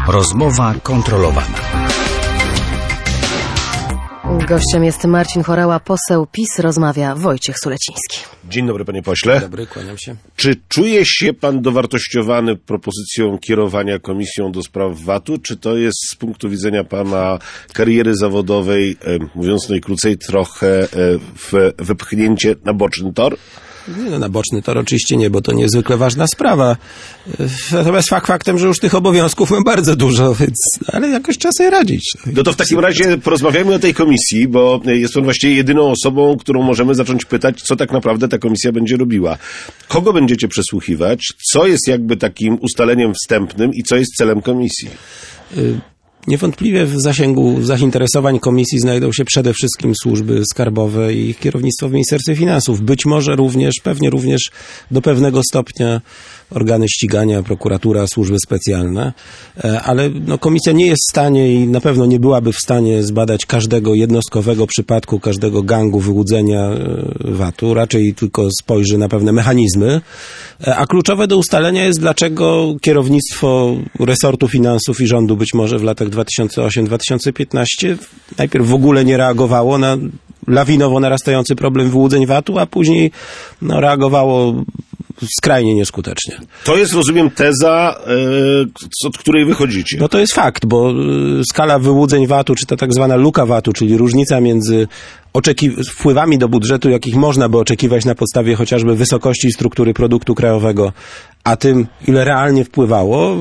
Rozmowa kontrolowana. Gościem jest Marcin Horała, poseł PiS, rozmawia Wojciech Suleciński. Dzień dobry, panie pośle. Dobry, kłaniam się. Czy czuje się pan dowartościowany propozycją kierowania Komisją do Spraw VAT-u, czy to jest z punktu widzenia pana kariery zawodowej, mówiąc najkrócej, trochę wypchnięcie na boczny tor? Nie, na boczny tor oczywiście nie, bo to niezwykle ważna sprawa. Natomiast fakt faktem, że już tych obowiązków mam bardzo dużo, więc, ale jakoś trzeba sobie radzić. No to w takim razie porozmawiajmy o tej komisji, bo jest on właściwie jedyną osobą, którą możemy zacząć pytać, co tak naprawdę ta komisja będzie robiła. Kogo będziecie przesłuchiwać? Co jest jakby takim ustaleniem wstępnym i co jest celem komisji? Niewątpliwie w zasięgu zainteresowań komisji znajdą się przede wszystkim służby skarbowe i ich kierownictwo w Ministerstwie Finansów. Być może również, pewnie również do pewnego stopnia organy ścigania, prokuratura, służby specjalne, ale komisja nie jest w stanie i na pewno nie byłaby w stanie zbadać każdego jednostkowego przypadku, każdego gangu wyłudzenia VAT-u, raczej tylko spojrzy na pewne mechanizmy, a kluczowe do ustalenia jest, dlaczego kierownictwo resortu finansów i rządu być może w latach 2008-2015 najpierw w ogóle nie reagowało na lawinowo narastający problem wyłudzeń VAT-u, a później reagowało skrajnie nieskutecznie. To jest, rozumiem, teza, od której wychodzicie. No to jest fakt, bo skala wyłudzeń VAT-u, czy ta tak zwana luka VAT-u, czyli różnica między wpływami do budżetu, jakich można by oczekiwać na podstawie chociażby wysokości i struktury produktu krajowego, a tym, ile realnie wpływało.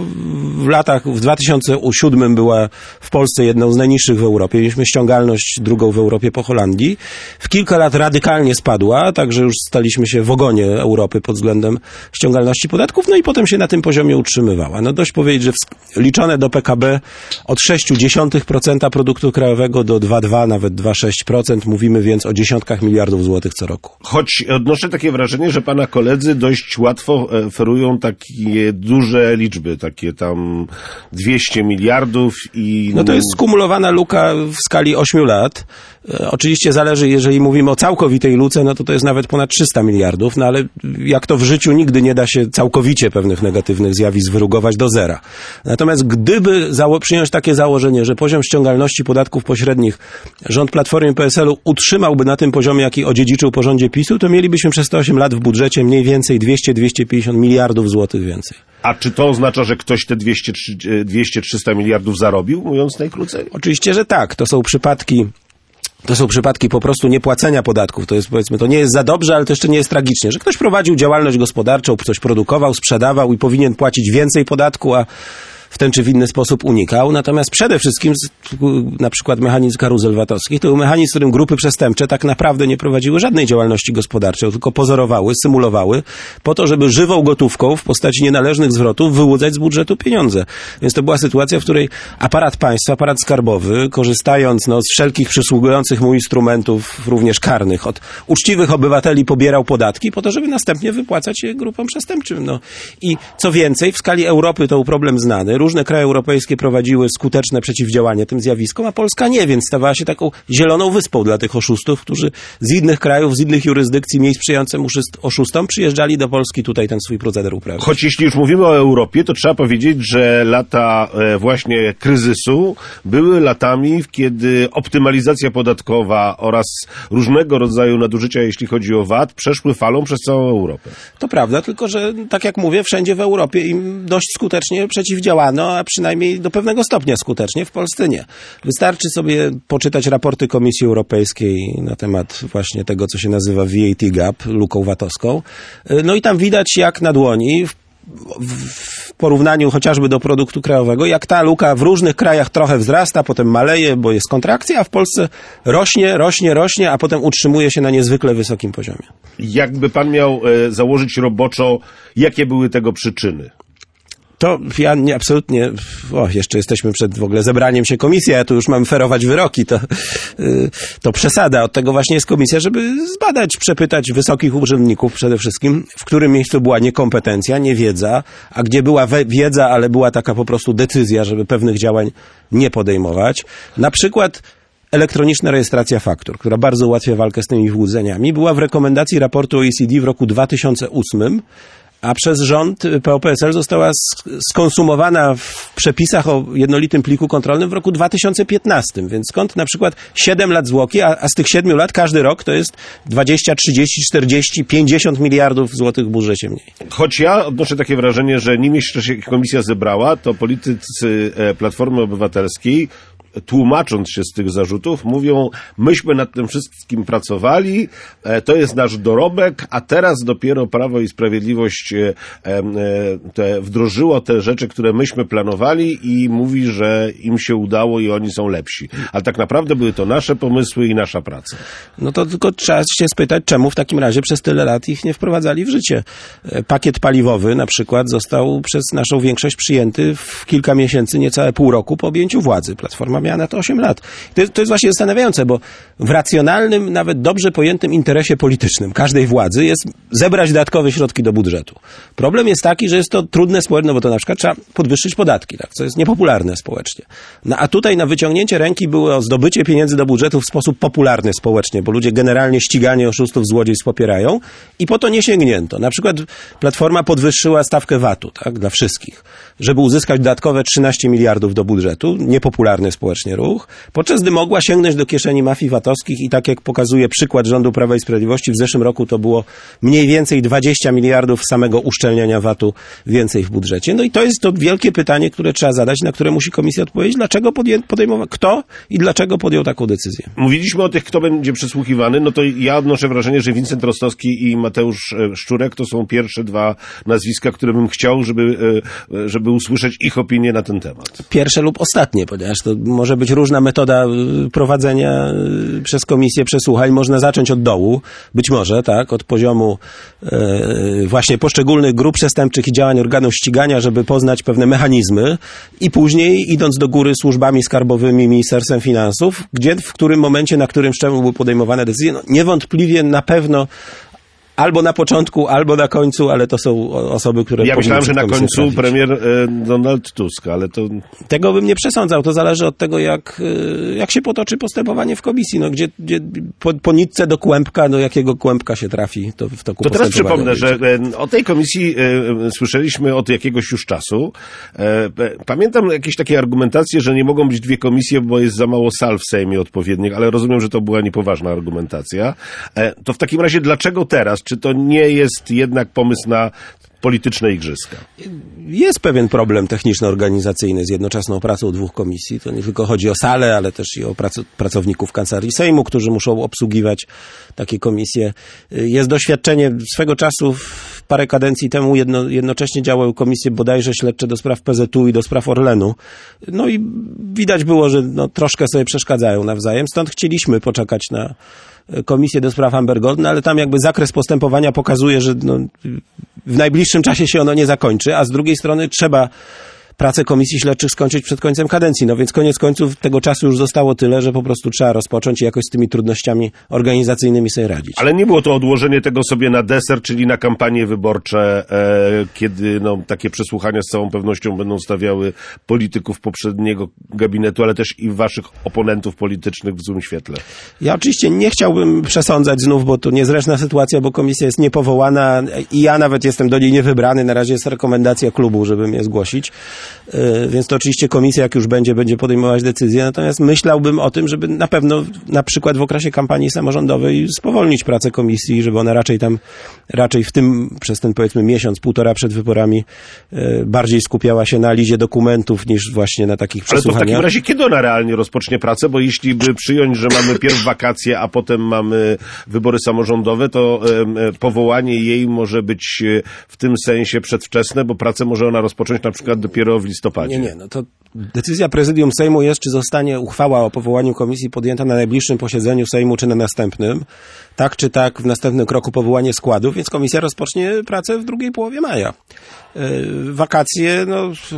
W 2007 była w Polsce jedną z najniższych w Europie. Mieliśmy ściągalność drugą w Europie po Holandii. W kilka lat radykalnie spadła, także już staliśmy się w ogonie Europy pod względem ściągalności podatków, no i potem się na tym poziomie utrzymywała. No dość powiedzieć, że liczone do PKB od 0,6% produktu krajowego do 2,2, nawet 2,6%. Mówimy więc o dziesiątkach miliardów złotych co roku. Choć odnoszę takie wrażenie, że pana koledzy dość łatwo oferują takie duże liczby, takie tam 200 miliardów i... No to jest skumulowana luka w skali 8 lat. Oczywiście zależy, jeżeli mówimy o całkowitej luce, no to jest nawet ponad 300 miliardów, no ale jak to w życiu nigdy nie da się całkowicie pewnych negatywnych zjawisk wyrugować do zera. Natomiast gdyby przyjąć takie założenie, że poziom ściągalności podatków pośrednich rząd Platformy i PSL-u utrzymałby na tym poziomie, jaki odziedziczył po rządzie PiS-u, to mielibyśmy przez te 8 lat w budżecie mniej więcej 200-250 miliardów złotych więcej. A czy to oznacza, że ktoś te 200-300 miliardów zarobił, mówiąc najkrócej? Oczywiście, że tak. To są przypadki po prostu niepłacenia podatków. To jest, powiedzmy, to nie jest za dobrze, ale to jeszcze nie jest tragicznie, że ktoś prowadził działalność gospodarczą, coś produkował, sprzedawał i powinien płacić więcej podatku, a w ten czy w inny sposób unikał. Natomiast przede wszystkim na przykład mechanizm karuzel VAT-owskich to był mechanizm, w którym grupy przestępcze tak naprawdę nie prowadziły żadnej działalności gospodarczej, tylko pozorowały, symulowały po to, żeby żywą gotówką w postaci nienależnych zwrotów wyłudzać z budżetu pieniądze. Więc to była sytuacja, w której aparat państwa, aparat skarbowy, korzystając z wszelkich przysługujących mu instrumentów, również karnych, od uczciwych obywateli pobierał podatki po to, żeby następnie wypłacać je grupom przestępczym. I co więcej, w skali Europy to był problem znany. Różne kraje europejskie prowadziły skuteczne przeciwdziałanie tym zjawiskom, a Polska nie, więc stawała się taką zieloną wyspą dla tych oszustów, którzy z innych krajów, z innych jurysdykcji, miejsc sprzyjających oszustom, przyjeżdżali do Polski tutaj ten swój proceder uprawiać. Choć jeśli już mówimy o Europie, to trzeba powiedzieć, że lata właśnie kryzysu były latami, kiedy optymalizacja podatkowa oraz różnego rodzaju nadużycia, jeśli chodzi o VAT, przeszły falą przez całą Europę. To prawda, tylko że, tak jak mówię, wszędzie w Europie im dość skutecznie przeciwdziałano, a przynajmniej do pewnego stopnia skutecznie, w Polsce nie. Wystarczy sobie poczytać raporty Komisji Europejskiej na temat właśnie tego, co się nazywa VAT gap, luką VAT-owską. No i tam widać jak na dłoni, w porównaniu chociażby do produktu krajowego, jak ta luka w różnych krajach trochę wzrasta, potem maleje, bo jest kontrakcja, a w Polsce rośnie, a potem utrzymuje się na niezwykle wysokim poziomie. Jakby pan miał założyć roboczo, jakie były tego przyczyny? To ja nie, absolutnie, jeszcze jesteśmy przed w ogóle zebraniem się komisji, a tu już mamy ferować wyroki, to przesada. Od tego właśnie jest komisja, żeby zbadać, przepytać wysokich urzędników przede wszystkim, w którym miejscu była niekompetencja, niewiedza, a gdzie była wiedza, ale była taka po prostu decyzja, żeby pewnych działań nie podejmować. Na przykład elektroniczna rejestracja faktur, która bardzo ułatwia walkę z tymi wyłudzeniami, była w rekomendacji raportu OECD w roku 2008, a przez rząd PO-PSL została skonsumowana w przepisach o jednolitym pliku kontrolnym w roku 2015. Więc skąd na przykład 7 lat zwłoki, a z tych 7 lat każdy rok to jest 20, 30, 40, 50 miliardów złotych w budżecie mniej. Choć ja odnoszę takie wrażenie, że nim jeszcze się komisja zebrała, to politycy Platformy Obywatelskiej, tłumacząc się z tych zarzutów, mówią, myśmy nad tym wszystkim pracowali, to jest nasz dorobek, a teraz dopiero Prawo i Sprawiedliwość wdrożyło te rzeczy, które myśmy planowali i mówi, że im się udało i oni są lepsi. Ale tak naprawdę były to nasze pomysły i nasza praca. No to tylko trzeba się spytać, czemu w takim razie przez tyle lat ich nie wprowadzali w życie. Pakiet paliwowy na przykład został przez naszą większość przyjęty w kilka miesięcy, niecałe pół roku po objęciu władzy. Platforma miała na to 8 lat. To jest właśnie zastanawiające, bo w racjonalnym, nawet dobrze pojętym interesie politycznym każdej władzy jest zebrać dodatkowe środki do budżetu. Problem jest taki, że jest to trudne społecznie, bo to na przykład trzeba podwyższyć podatki, tak, co jest niepopularne społecznie. No a tutaj na wyciągnięcie ręki było zdobycie pieniędzy do budżetu w sposób popularny społecznie, bo ludzie generalnie ściganie oszustów, złodziejstw popierają i po to nie sięgnięto. Na przykład Platforma podwyższyła stawkę VAT-u, tak, dla wszystkich, żeby uzyskać dodatkowe 13 miliardów do budżetu, niepopularny społecznie ruch, podczas gdy mogła sięgnąć do kieszeni mafii VAT-owskich i tak jak pokazuje przykład rządu Prawa i Sprawiedliwości, w zeszłym roku to było mniej więcej 20 miliardów samego uszczelniania VAT-u więcej w budżecie. No i to jest to wielkie pytanie, które trzeba zadać, na które musi komisja odpowiedzieć, dlaczego kto i dlaczego podjął taką decyzję. Mówiliśmy o tych, kto będzie przesłuchiwany, no to ja odnoszę wrażenie, że Wincent Rostowski i Mateusz Szczurek to są pierwsze dwa nazwiska, które bym chciał, żeby usłyszeć ich opinię na ten temat. Pierwsze lub ostatnie, ponieważ to może być różna metoda prowadzenia przez komisję przesłuchań. Można zacząć od dołu, być może, tak, od poziomu właśnie poszczególnych grup przestępczych i działań organów ścigania, żeby poznać pewne mechanizmy i później idąc do góry służbami skarbowymi, Ministerstwem Finansów, w którym momencie, na którym szczeblu były podejmowane decyzje, no niewątpliwie na pewno albo na początku, albo na końcu, ale to są osoby, które... Ja myślałem, że na końcu premier Donald Tusk, ale to... Tego bym nie przesądzał. To zależy od tego, jak się potoczy postępowanie w komisji. No, gdzie po nitce do kłębka, do jakiego kłębka się trafi to w toku postępowania. To teraz przypomnę, że o tej komisji słyszeliśmy od jakiegoś już czasu. Pamiętam jakieś takie argumentacje, że nie mogą być dwie komisje, bo jest za mało sal w Sejmie odpowiednich, ale rozumiem, że to była niepoważna argumentacja. To w takim razie dlaczego teraz? Czy to nie jest jednak pomysł na polityczne igrzyska? Jest pewien problem techniczno-organizacyjny z jednoczesną pracą dwóch komisji. To nie tylko chodzi o salę, ale też i o pracowników Kancelarii Sejmu, którzy muszą obsługiwać takie komisje. Jest doświadczenie swego czasu, parę kadencji temu jednocześnie działały komisje bodajże śledcze do spraw PZU i do spraw Orlenu. No i widać było, że troszkę sobie przeszkadzają nawzajem. Stąd chcieliśmy poczekać na Komisję do spraw Amber Gold, ale tam jakby zakres postępowania pokazuje, że w najbliższym czasie się ono nie zakończy, a z drugiej strony trzeba pracę komisji śledczych skończyć przed końcem kadencji. No więc koniec końców tego czasu już zostało tyle, że po prostu trzeba rozpocząć i jakoś z tymi trudnościami organizacyjnymi sobie radzić. Ale nie było to odłożenie tego sobie na deser, czyli na kampanie wyborcze, kiedy takie przesłuchania z całą pewnością będą stawiały polityków poprzedniego gabinetu, ale też i waszych oponentów politycznych w złym świetle. Ja oczywiście nie chciałbym przesądzać znów, bo to niezręczna sytuacja, bo komisja jest niepowołana i ja nawet jestem do niej niewybrany. Na razie jest rekomendacja klubu, żeby mnie zgłosić. Więc to oczywiście komisja, jak już będzie podejmować decyzje, natomiast myślałbym o tym, żeby na pewno na przykład w okresie kampanii samorządowej spowolnić pracę komisji, żeby ona raczej przez ten powiedzmy miesiąc, półtora przed wyborami bardziej skupiała się na analizie dokumentów niż właśnie na takich przesłuchaniach. Ale to w takim razie kiedy ona realnie rozpocznie pracę? Bo jeśli by przyjąć, że mamy pierw wakacje, a potem mamy wybory samorządowe, to powołanie jej może być w tym sensie przedwczesne, bo pracę może ona rozpocząć na przykład dopiero w listopadzie. Nie, to decyzja prezydium Sejmu jest, czy zostanie uchwała o powołaniu komisji podjęta na najbliższym posiedzeniu Sejmu, czy na następnym. Tak czy tak, w następnym kroku powołanie składów, więc komisja rozpocznie pracę w drugiej połowie maja. Wakacje,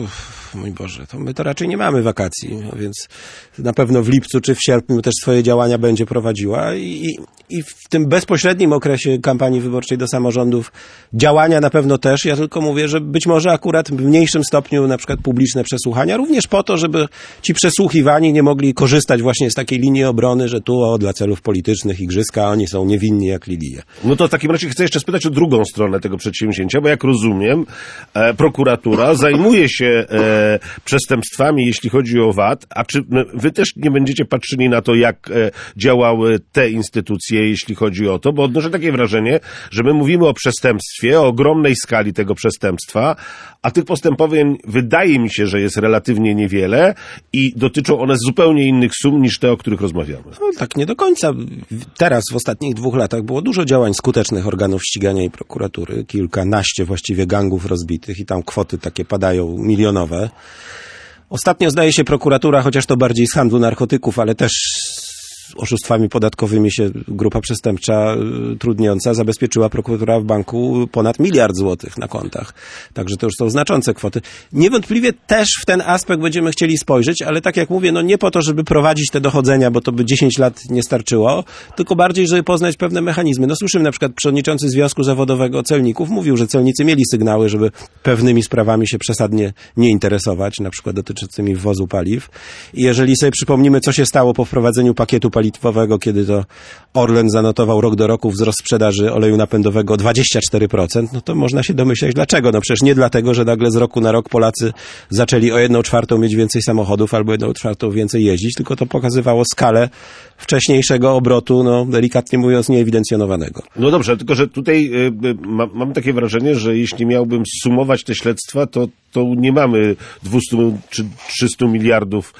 mój Boże, to my to raczej nie mamy wakacji, no więc na pewno w lipcu czy w sierpniu też swoje działania będzie prowadziła i w tym bezpośrednim okresie kampanii wyborczej do samorządów działania na pewno też. Ja tylko mówię, że być może akurat w mniejszym stopniu na przykład publiczne przesłuchania, również po to, żeby ci przesłuchiwani nie mogli korzystać właśnie z takiej linii obrony, że tu dla celów politycznych igrzyska, oni są niewinni jak lilije. No to w takim razie chcę jeszcze spytać o drugą stronę tego przedsięwzięcia, bo jak rozumiem, prokuratura zajmuje się przestępstwami, jeśli chodzi o VAT, a czy wy też nie będziecie patrzyli na to, jak działały te instytucje, jeśli chodzi o to, bo odnoszę takie wrażenie, że my mówimy o przestępstwie, o ogromnej skali tego przestępstwa, a tych postępowań wydaje mi się, że jest relatywnie niewiele i dotyczą one zupełnie innych sum niż te, o których rozmawiamy. No, tak nie do końca. Teraz w ostatnich 2 latach było dużo działań skutecznych organów ścigania i prokuratury, kilkanaście właściwie gangów rozbitych i tam kwoty takie padają milionowe. Ostatnio zdaje się prokuratura, chociaż to bardziej z handlu narkotyków, ale też oszustwami podatkowymi się grupa przestępcza trudniąca zabezpieczyła prokuratura w banku ponad 1 miliard złotych na kontach. Także to już są znaczące kwoty. Niewątpliwie też w ten aspekt będziemy chcieli spojrzeć, ale tak jak mówię, no nie po to, żeby prowadzić te dochodzenia, bo to by 10 lat nie starczyło, tylko bardziej, żeby poznać pewne mechanizmy. No słyszymy na przykład przewodniczący Związku Zawodowego Celników mówił, że celnicy mieli sygnały, żeby pewnymi sprawami się przesadnie nie interesować, na przykład dotyczącymi wwozu paliw. I jeżeli sobie przypomnimy, co się stało po wprowadzeniu pakietu paliwowego, kiedy to Orlen zanotował rok do roku wzrost sprzedaży oleju napędowego o 24%, no to można się domyśleć dlaczego. No przecież nie dlatego, że nagle z roku na rok Polacy zaczęli o 1/4 mieć więcej samochodów albo 1/4 więcej jeździć, tylko to pokazywało skalę wcześniejszego obrotu, no delikatnie mówiąc, nieewidencjonowanego. No dobrze, tylko że tutaj mam takie wrażenie, że jeśli miałbym sumować te śledztwa, to nie mamy 200 czy 300 miliardów,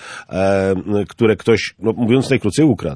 które ktoś, no mówiąc najkrócej, ukradł.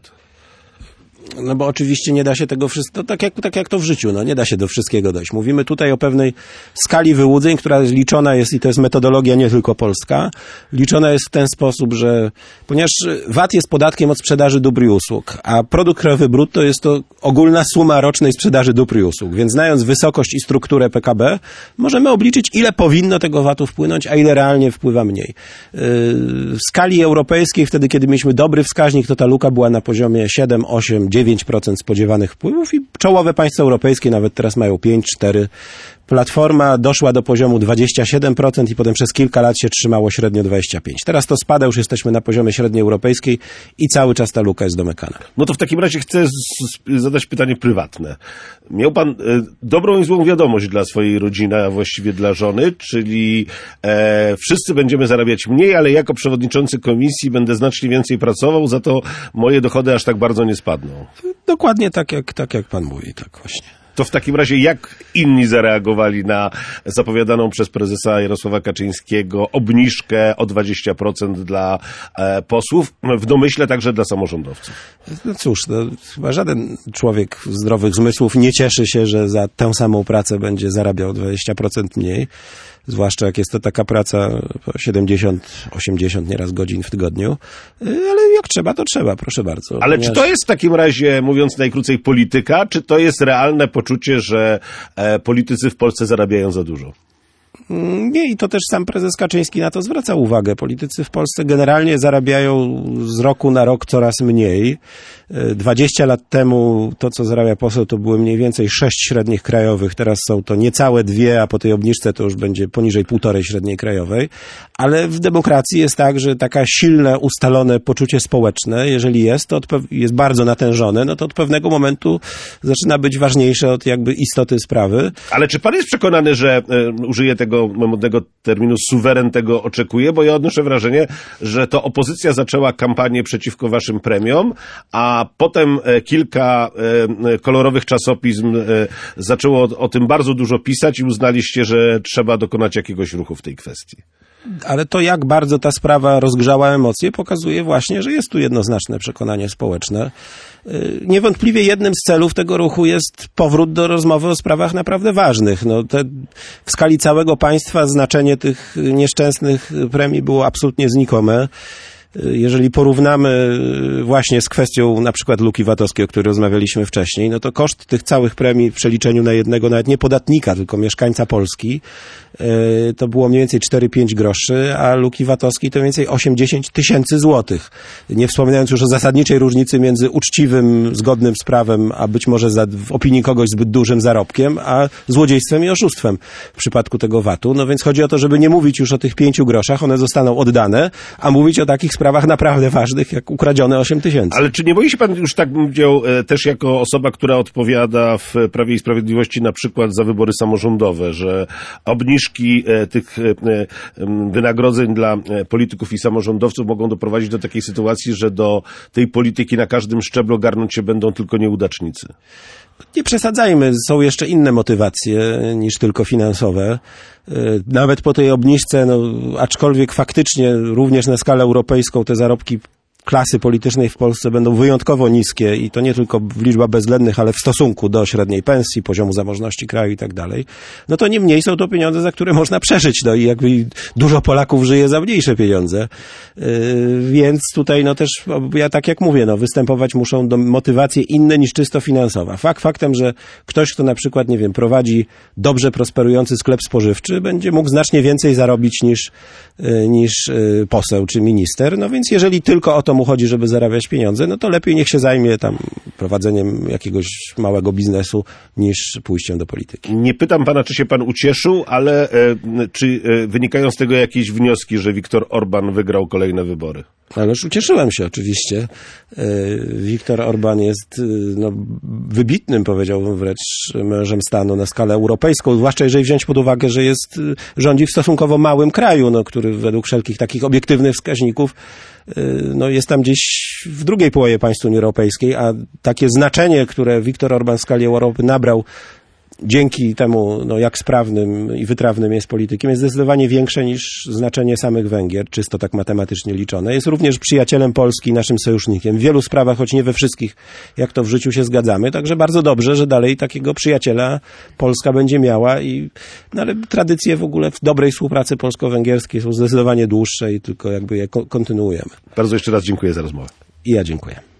No bo oczywiście nie da się tego wszystkiego, tak jak to w życiu, no nie da się do wszystkiego dojść. Mówimy tutaj o pewnej skali wyłudzeń, która liczona jest, i to jest metodologia nie tylko polska, liczona jest w ten sposób, że ponieważ VAT jest podatkiem od sprzedaży dóbr i usług, a produkt krajowy brutto jest to ogólna suma rocznej sprzedaży dóbr i usług, więc znając wysokość i strukturę PKB, możemy obliczyć, ile powinno tego VAT-u wpłynąć, a ile realnie wpływa mniej. W skali europejskiej, wtedy kiedy mieliśmy dobry wskaźnik, to ta luka była na poziomie 7, 8, 9% spodziewanych wpływów i czołowe państwa europejskie nawet teraz mają 5-4%. Platforma doszła do poziomu 27% i potem przez kilka lat się trzymało średnio 25%. Teraz to spada, już jesteśmy na poziomie średniej europejskiej i cały czas ta luka jest domykana. No to w takim razie chcę zadać pytanie prywatne. Miał pan dobrą i złą wiadomość dla swojej rodziny, a właściwie dla żony, czyli wszyscy będziemy zarabiać mniej, ale jako przewodniczący komisji będę znacznie więcej pracował, za to moje dochody aż tak bardzo nie spadną. Dokładnie tak jak pan mówi, tak właśnie. To w takim razie jak inni zareagowali na zapowiadaną przez prezesa Jarosława Kaczyńskiego obniżkę o 20% dla posłów, w domyśle także dla samorządowców? No cóż, chyba żaden człowiek zdrowych zmysłów nie cieszy się, że za tę samą pracę będzie zarabiał 20% mniej. Zwłaszcza jak jest to taka praca 70-80 nieraz godzin w tygodniu. Ale jak trzeba, to trzeba, proszę bardzo. Ale czy to jest w takim razie, mówiąc najkrócej, polityka, czy to jest realne poczucie, że politycy w Polsce zarabiają za dużo? Nie, i to też sam prezes Kaczyński na to zwraca uwagę. Politycy w Polsce generalnie zarabiają z roku na rok coraz mniej. 20 lat temu to, co zarabia poseł, to były mniej więcej 6 średnich krajowych. Teraz są to niecałe 2, a po tej obniżce to już będzie poniżej 1,5 średniej krajowej. Ale w demokracji jest tak, że taka silne, ustalone poczucie społeczne, jeżeli jest, to jest bardzo natężone, no to od pewnego momentu zaczyna być ważniejsze od jakby istoty sprawy. Ale czy pan jest przekonany, że użyję tego modnego terminu, suweren tego oczekuje? Bo ja odnoszę wrażenie, że to opozycja zaczęła kampanię przeciwko waszym premiom, a potem kilka kolorowych czasopism zaczęło o tym bardzo dużo pisać i uznaliście, że trzeba dokonać jakiegoś ruchu w tej kwestii. Ale to, jak bardzo ta sprawa rozgrzała emocje, pokazuje właśnie, że jest tu jednoznaczne przekonanie społeczne. Niewątpliwie jednym z celów tego ruchu jest powrót do rozmowy o sprawach naprawdę ważnych. No, w skali całego państwa znaczenie tych nieszczęsnych premii było absolutnie znikome. jeżeli porównamy właśnie z kwestią na przykład luki VAT-owskiej, o której rozmawialiśmy wcześniej, no to koszt tych całych premii w przeliczeniu na jednego, nawet nie podatnika, tylko mieszkańca Polski, to było mniej więcej 4-5 groszy, a luki VAT-owskiej to mniej więcej 8-10 tysięcy złotych. Nie wspominając już o zasadniczej różnicy między uczciwym, zgodnym z prawem, a być może w opinii kogoś zbyt dużym zarobkiem, a złodziejstwem i oszustwem w przypadku tego VAT-u. No więc chodzi o to, żeby nie mówić już o tych 5 groszach, one zostaną oddane, a mówić o takich sprawach naprawdę ważnych, jak ukradzione 8 tysięcy. Ale czy nie boi się pan, już tak bym powiedział, też jako osoba, która odpowiada w Prawie i Sprawiedliwości na przykład za wybory samorządowe, że obniżki tych wynagrodzeń dla polityków i samorządowców mogą doprowadzić do takiej sytuacji, że do tej polityki na każdym szczeblu garnąć się będą tylko nieudacznicy? Nie przesadzajmy, są jeszcze inne motywacje niż tylko finansowe. Nawet po tej obniżce, no, aczkolwiek faktycznie również na skalę europejską te zarobki klasy politycznej w Polsce będą wyjątkowo niskie i to nie tylko w liczbach bezwzględnych, ale w stosunku do średniej pensji, poziomu zamożności kraju i tak dalej, no to niemniej są to pieniądze, za które można przeżyć, no i jakby dużo Polaków żyje za mniejsze pieniądze, więc tutaj no też, ja tak jak mówię, no występować muszą motywacje inne niż czysto finansowa. Faktem, że ktoś, kto na przykład, nie wiem, prowadzi dobrze prosperujący sklep spożywczy, będzie mógł znacznie więcej zarobić niż poseł czy minister, no więc jeżeli tylko o to mu chodzi, żeby zarabiać pieniądze, no to lepiej niech się zajmie tam prowadzeniem jakiegoś małego biznesu niż pójściem do polityki. Nie pytam pana, czy się pan ucieszył, ale czy wynikają z tego jakieś wnioski, że Viktor Orbán wygrał kolejne wybory? Ależ ucieszyłem się oczywiście. Viktor Orbán jest no, wybitnym, powiedziałbym wręcz, mężem stanu na skalę europejską, zwłaszcza jeżeli wziąć pod uwagę, że rządzi w stosunkowo małym kraju, no, który według wszelkich takich obiektywnych wskaźników no, jest tam gdzieś w drugiej połowie państw Unii Europejskiej, a takie znaczenie, które Viktor Orbán w skali Europy nabrał dzięki temu, no, jak sprawnym i wytrawnym jest politykiem, jest zdecydowanie większe niż znaczenie samych Węgier, czysto tak matematycznie liczone. Jest również przyjacielem Polski, naszym sojusznikiem. W wielu sprawach, choć nie we wszystkich, jak to w życiu się zgadzamy. Także bardzo dobrze, że dalej takiego przyjaciela Polska będzie miała no, ale tradycje w ogóle w dobrej współpracy polsko-węgierskiej są zdecydowanie dłuższe i tylko jakby je kontynuujemy. Bardzo jeszcze raz dziękuję za rozmowę. I ja dziękuję.